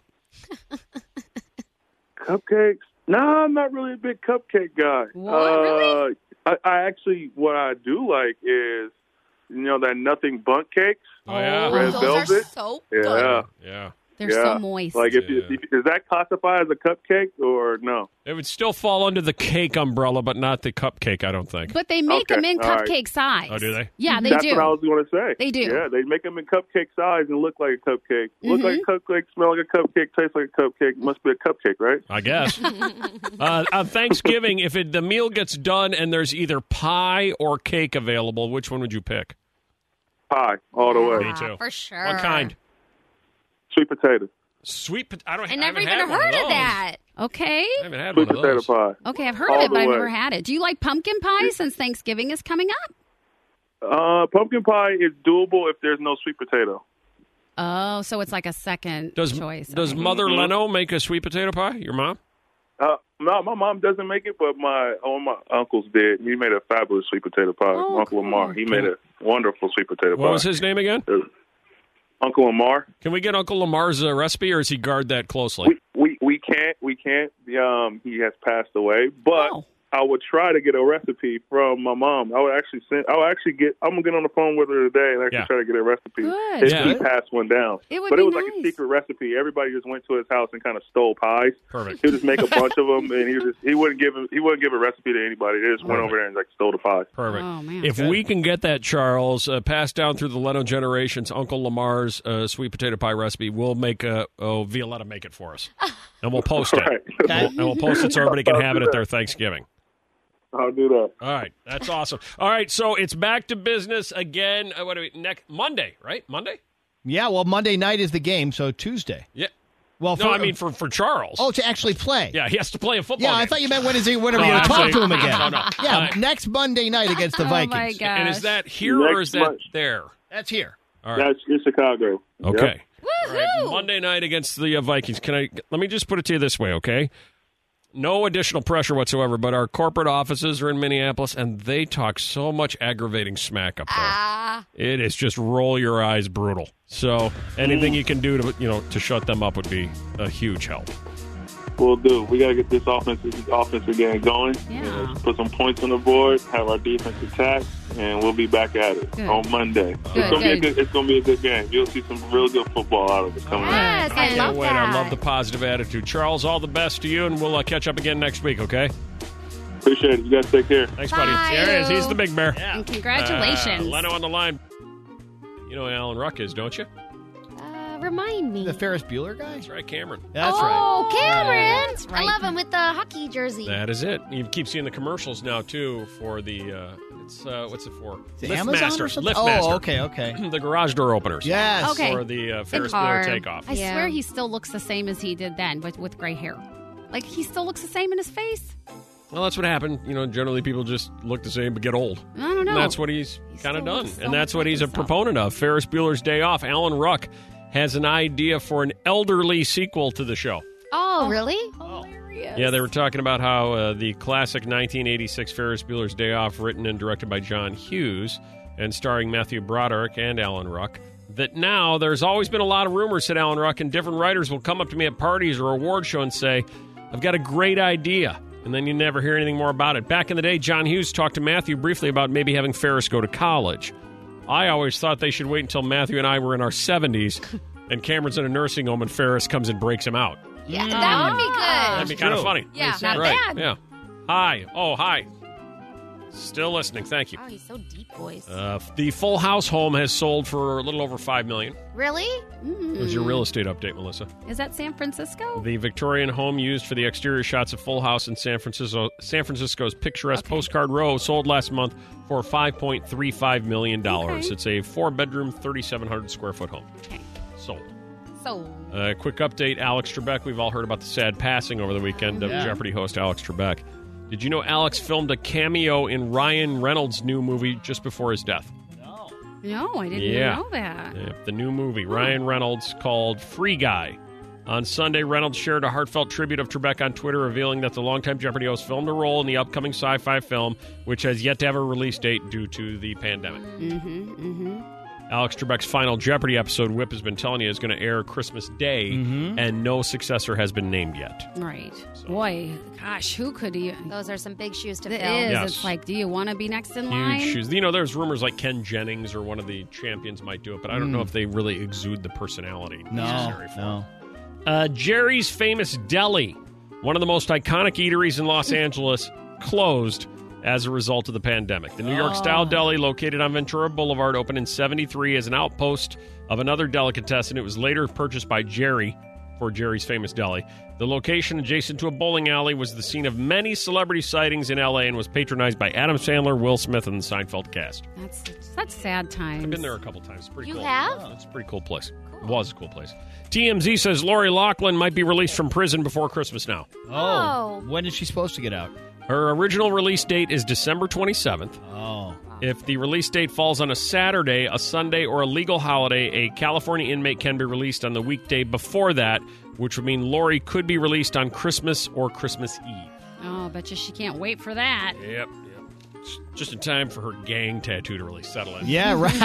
Cupcakes? No, I'm not really a big cupcake guy. What? Uh, Really? I, I actually, what I do like is, you know, that nothing bundt cakes. Oh, yeah. Red those velvet? are so Yeah. good. Yeah. They're yeah. so moist. Like, if, you, Yeah. if does that classify as a cupcake or no? It would still fall under the cake umbrella, but not the cupcake, I don't think. but they make Okay, them in all right. cupcake size. Oh, do they? Yeah, they That's do. what I was going to say. They do. Yeah, they make them in cupcake size and look like a cupcake. Look like Mm-hmm. a cupcake, smell like a cupcake, taste like a cupcake. Must be a cupcake, right? I guess. uh, on Thanksgiving, if it, the meal gets done and there's either pie or cake available, which one would you pick? Pie, all the way. Me too. For sure. What kind? Sweet potato. Sweet pot- I don't. I I never haven't even had one heard of of those. that. Okay. I haven't had Sweet one of potato those. pie. Okay, I've heard All of it, but the I've way. never had it. Do you like pumpkin pie since Thanksgiving is coming up? Uh, pumpkin pie is doable if there's no sweet potato. Oh, so it's like a second Does choice. Does Okay. Mother Leno make a sweet potato pie? Your mom? Uh, no, my mom doesn't make it, but my one of my uncles did. He made a fabulous sweet potato pie. Oh, Uncle cool. Lamar. He made a wonderful sweet potato What pie. was his name again? Uh, Uncle Lamar. Can we get Uncle Lamar's uh, recipe, or does he guard that closely? We we we can't we can't. Um, he has passed away, but Oh. I would try to get a recipe from my mom. I would actually send. I would actually get. I'm gonna get on the phone with her today and actually Yeah. try to get a recipe. Good. If Yeah. she passed one down, It would but be it was like nice. a secret recipe. Everybody just went to his house and kind of stole pies. Perfect. He would just make a bunch of them, and he would just he wouldn't give him, he wouldn't give a recipe to anybody. They just went over there and like stole the pies. Perfect. Oh, man. If we can get that, Charles, uh, passed down through the Leno generations, Uncle Lamar's uh, sweet potato pie recipe, we'll make a, oh, Violetta make it for us. And we'll post it. Right. And we'll, and we'll post it so everybody can have it at their Thanksgiving. I'll do that. All right. That's awesome. All right. So it's back to business again. Uh, what do we, next Monday, right? Monday? Yeah, well, Monday night is the game, so Tuesday. Yeah. Well, No, I mean for, for Charles. Oh, to actually play. Yeah, he has to play a football Yeah, game. I thought you meant when is he? When are No, we going to talk actually- to him again? No, no. Yeah, Uh, next Monday night against the Oh, Vikings. my gosh. And is that here or Next is that month. there? That's here. All right. That's in Chicago. Okay. Yep. All right. Monday night against the uh, Vikings. Can I? Let me just put it to you this way, okay? No additional pressure whatsoever, but our corporate offices are in Minneapolis, and they talk so much aggravating smack up there. Ah. It is just roll your eyes brutal. So anything you can do to you know to shut them up would be a huge help. We'll do. We got to get this offense, this offense again going. Yeah. Uh, put some points on the board. Have our defense attack, and we'll be back at it Good. on Monday. Good, it's gonna be a good. good. It's gonna be a good game. You'll see some real good football out of it coming. up. Yes, I Can't love wait. that. I love the positive attitude. Charles, all the best to you, and we'll uh, catch up again next week, okay? Appreciate it. You guys take care. Thanks, buddy. Bye. There he is. He's the big bear. And congratulations. Uh, Leno on the line. You know who Alan Ruck is, don't you? Uh, remind me. The Ferris Bueller guy? That's right, Cameron. That's oh, right. Cameron! That's I right. love him with the hockey jersey. That is it. You keep seeing the commercials now too for the. Uh, it's uh, what's it for? Is it Amazon or something? LiftMaster. Oh, okay, okay. The garage door openers. Yes. Okay. For the uh, Ferris car. Bueller takeoff. I Yeah. swear he still looks the same as he did then, but with gray hair. Like, he still looks the same in his face. Well, that's what happened. You know, generally people just look the same but get old. I don't know. And that's what he's He kind of still done. looks so And that's much what like he's a himself. proponent of. Ferris Bueller's Day Off. Alan Ruck has an idea for an elderly sequel to the show. Oh, really? Hilarious. Yeah, they were talking about how uh, the classic nineteen eighty-six Ferris Bueller's Day Off, written and directed by John Hughes and starring Matthew Broderick and Alan Ruck, that now there's always been a lot of rumors, said Alan Ruck, and different writers will come up to me at parties or award show and say, I've got a great idea. And then you never hear anything more about it. Back in the day, John Hughes talked to Matthew briefly about maybe having Ferris go to college. I always thought they should wait until Matthew and I were in our seventies and Cameron's in a nursing home and Ferris comes and breaks him out. Yeah, that would be good. That'd be kind of true. funny. Yeah, not Right, bad. yeah. Hi. Oh, hi. Still listening. Thank you. Oh, he's so deep voice. Uh, the Full House home has sold for a little over five million dollars. Really? It was your real estate update, Melissa. Is that San Francisco? The Victorian home used for the exterior shots of Full House in San Francisco, San Francisco's picturesque Postcard Row sold last month for five point three five million dollars. Okay. It's a four-bedroom, thirty-seven hundred square foot home. Okay. Sold. So, Uh, quick update, Alex Trebek. We've all heard about the sad passing over the weekend of Yeah. Jeopardy host Alex Trebek. Did you know Alex filmed a cameo in Ryan Reynolds' new movie just before his death? No, I didn't Yeah. know that. Yeah, the new movie, Ryan Reynolds, called Free Guy. On Sunday, Reynolds shared a heartfelt tribute of Trebek on Twitter, revealing that the longtime Jeopardy host filmed a role in the upcoming sci-fi film, which has yet to have a release date due to the pandemic. Mm-hmm, mm-hmm. Alex Trebek's final Jeopardy episode, Whip has been telling you, is going to air Christmas Day, Mm-hmm. and no successor has been named yet. Right. Boy, gosh, who could he... those are some big shoes to It fill. is. Yes. It's like, do you want to be next in Huge line? shoes. You know, there's rumors like Ken Jennings or one of the champions might do it, but I don't know if they really exude the personality Mm. No, necessary for it. no. Uh, Jerry's Famous Deli, one of the most iconic eateries in Los Angeles, closed as a result of the pandemic. The New York style deli, located on Ventura Boulevard, opened in seventy-three as an outpost of another delicatessen. It was later purchased by Jerry for Jerry's Famous Deli. The location, adjacent to a bowling alley, was the scene of many celebrity sightings in L A and was patronized by Adam Sandler, Will Smith, and the Seinfeld cast. That's such sad times. I've been there a couple times. It's pretty You cool. have? It's a pretty cool place. It was a cool place. T M Z says Lori Loughlin might be released from prison before Christmas now. Oh. When is she supposed to get out? Her original release date is December twenty-seventh. Oh. If the release date falls on a Saturday, a Sunday, or a legal holiday, a California inmate can be released on the weekday before that, which would mean Lori could be released on Christmas or Christmas Eve. Oh, bet you she can't wait for that. Yep. Just in time for her gang tattoo to really settle in. Yeah, right.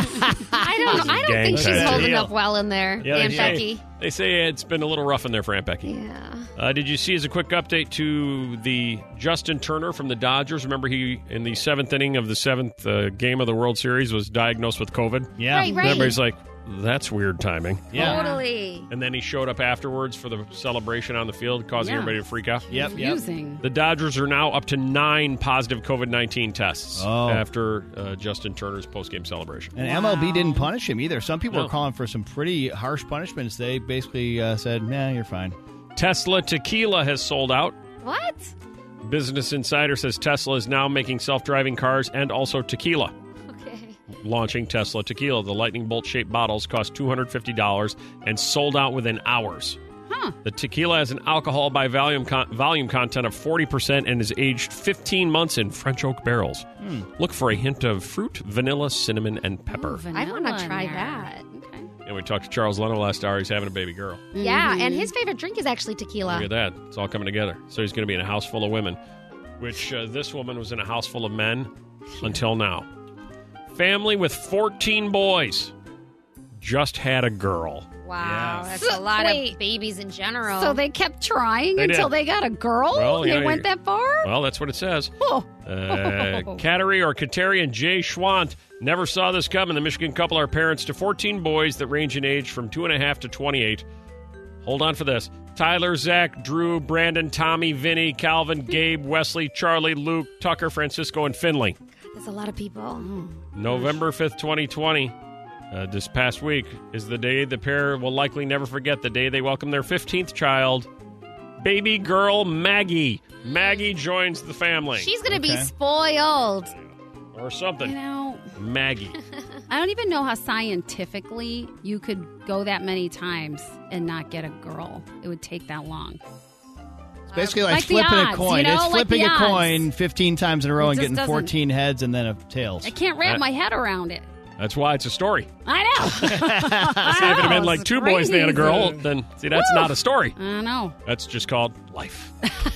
I don't. I don't Gang think she's tattoo. holding up well in there, Yeah, Aunt they say, Becky. they say it's been a little rough in there for Aunt Becky. Yeah. Uh, did you see as a quick update to the Justin Turner from the Dodgers? Remember he, in the seventh inning of the seventh uh, game of the World Series, was diagnosed with COVID? Yeah. Right, right. Everybody's like, that's weird timing. Yeah. Totally. And then he showed up afterwards for the celebration on the field, causing Yeah. everybody to freak out. Yep, yep. Confusing. The Dodgers are now up to nine positive COVID nineteen tests Oh. after uh, Justin Turner's postgame celebration. And M L B didn't punish him either. Some people No. are calling for some pretty harsh punishments. They basically uh, said, nah, you're fine. Tesla tequila has sold out. What? Business Insider says Tesla is now making self-driving cars and also tequila. Okay. Launching Tesla tequila. The lightning bolt-shaped bottles cost two hundred fifty dollars and sold out within hours. Huh. The tequila has an alcohol by volume con- volume content of forty percent and is aged fifteen months in French oak barrels. Hmm. Look for a hint of fruit, vanilla, cinnamon, and pepper. Ooh, I want to vanilla in try there. that. Okay. And we talked to Charles Leno last hour. He's having a baby girl. Yeah, Mhm. and his favorite drink is actually tequila. Look at that. It's all coming together. So he's going to be in a house full of women, which uh, this woman was in a house full of men until now. Family with fourteen boys just had a girl. Wow, Yeah. that's So- a lot wait. of babies in general. So they kept trying They until did. they got a girl? Well, they yeah, went you- that far? Well, that's what it says. Oh. Uh, Kateri or Kateri and Jay Schwant never saw this coming. The Michigan couple are parents to fourteen boys that range in age from two and a half to twenty-eight. Hold on for this. Tyler, Zach, Drew, Brandon, Tommy, Vinny, Calvin, Gabe, Wesley, Charlie, Luke, Tucker, Francisco, and Finley. That's a lot of people. November fifth, twenty twenty. Uh, this past week is the day the pair will likely never forget, the day they welcome their fifteenth child, baby girl Maggie. Maggie joins the family. She's going to be Okay. spoiled. Or You something. know, Maggie. I don't even know how scientifically you could go that many times and not get a girl. It would take that long. It's basically like, Like the flipping odds, a coin. you know, It's like flipping the a odds. coin fifteen times in a row It and just getting doesn't- fourteen heads and then a tails. I can't wrap Uh, my head around it. That's why it's a story. I know. See, if it had been like two boys and they had a girl, then see, that's not a story. I know. That's just called life.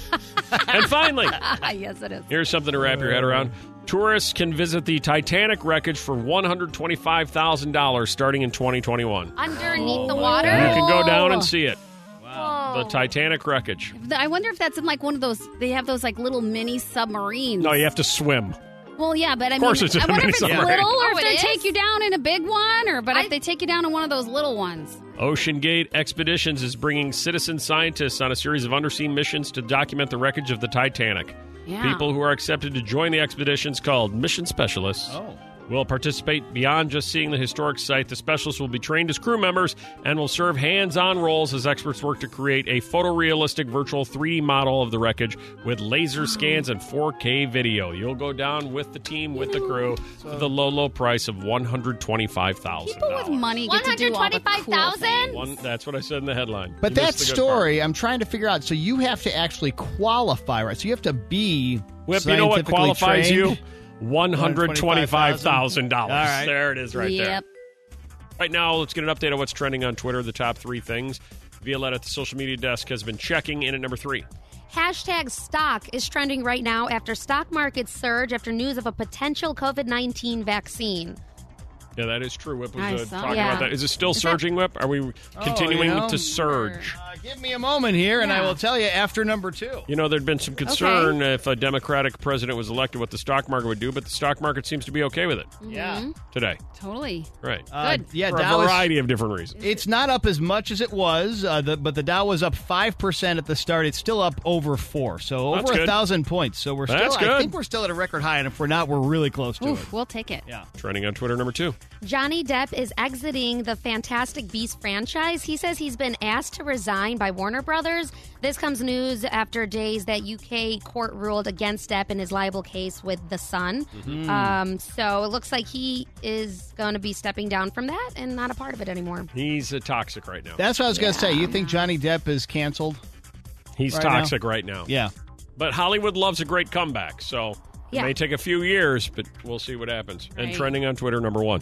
And finally, Yes, it is. here's something to wrap your head around. Tourists can visit the Titanic wreckage for one hundred twenty-five thousand dollars starting in twenty twenty-one. Underneath the water? You can go down and see it. Whoa. The Titanic wreckage. I wonder if that's in like one of those. They have those like little mini submarines. No, you have to swim. Well, yeah, but I Of course mean, it's in I a wonder mini if it's submarine. little or Oh, if it they is? take you down in a big one, or but I- if they take you down in one of those little ones. Ocean Gate Expeditions is bringing citizen scientists on a series of undersea missions to document the wreckage of the Titanic. Yeah. People who are accepted to join the expeditions, called mission specialists, Oh. will participate beyond just seeing the historic site. The specialists will be trained as crew members and will serve hands-on roles as experts work to create a photorealistic virtual three D model of the wreckage with laser scans and four K video. You'll go down with the team, with the crew, for the low, low price of one hundred twenty-five thousand dollars. People with money get to do all the cool one hundred twenty-five thousand things. One, that's what I said in the headline. But You that missed the good story, I'm trying to figure out. So you have to actually qualify, right? So you have to be Whip, you know what scientifically qualifies trained? you? one hundred twenty-five thousand dollars. All right. There it is right there. Yep. Right now, let's get an update on what's trending on Twitter, the top three things. Violetta at the social media desk has been checking in at number three. Hashtag stock is trending right now after stock markets surge after news of a potential COVID nineteen vaccine. Yeah, that is true. Whip was I uh, saw talking that. about that. Is it still Is surging, Whip? Are we continuing you know, to surge? Uh, give me a moment here, and I Yeah. will tell you after number two. You know, there'd been some concern if a Democratic president was elected what the stock market would do, but the stock market seems to be okay with it Yeah. today. Totally. Right. Uh, Good. yeah, For Dow a is- variety of different reasons. It's not up as much as it was, uh, the, but the Dow was up five percent at the start. It's still up over four, so That's over a good. thousand points. So we're That's still, I good. think we're still at a record high, and if we're not, we're really close to Oof, it. we'll take it. Yeah. Trending on Twitter, number two. Johnny Depp is exiting the Fantastic Beasts franchise. He says he's been asked to resign by Warner Brothers. This comes news after days that U K court ruled against Depp in his libel case with The Sun. Mm-hmm. Um, so it looks like he is going to be stepping down from that and not a part of it anymore. He's uh, toxic right now. That's what I was going to say. You think Johnny Depp is canceled? He's right toxic right now. Yeah. But Hollywood loves a great comeback, so it Yeah. may take a few years, but we'll see what happens. And Right. trending on Twitter, number one.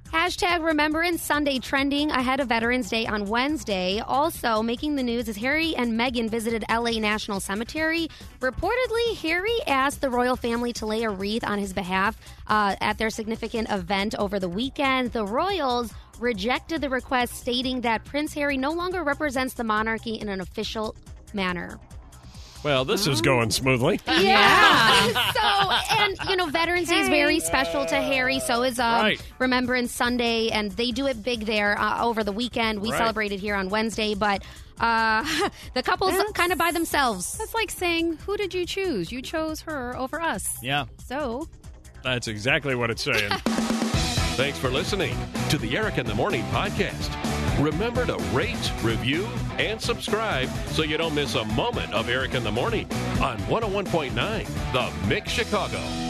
Hashtag Remembrance Sunday trending ahead of Veterans Day on Wednesday. Also making the news is Harry and Meghan visited L A National Cemetery. Reportedly, Harry asked the royal family to lay a wreath on his behalf uh, at their significant event over the weekend. The royals rejected the request, stating that Prince Harry no longer represents the monarchy in an official manner. Well, this is going smoothly. Yeah. so, and, you know, Veterans Day is very special to Harry. So is um, Right. Remembrance Sunday, and they do it big there uh, over the weekend. We Right. celebrated here on Wednesday, but uh, the couple's kind of by themselves. That's like saying, who did you choose? You chose her over us. Yeah. So, That's exactly what it's saying. Thanks for listening to the Eric in the Morning podcast. Remember to rate, review, and subscribe so you don't miss a moment of Eric in the Morning on one oh one point nine The Mix Chicago.